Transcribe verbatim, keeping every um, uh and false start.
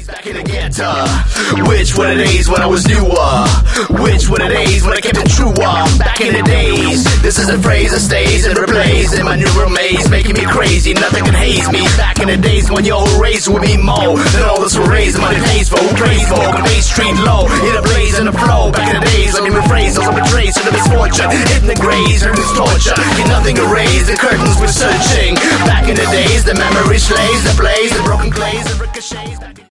back in the ghetto. Which were the days when I was newer? Which were the days when I kept it truer? Back in the days, this is a phrase that stays and replays in my neural maze, making me crazy, nothing can haze me. Back in the days when your whole race would be more than all this raise money pays for, who prays for, convey street low, in a blaze and a flow. Back in the days, let me rephrase, also betrays to the misfortune, hitting the graves, hurting this torture, get nothing erased, the curtains were searching. Back in the days, the memory slays, the blaze, the broken glaze, the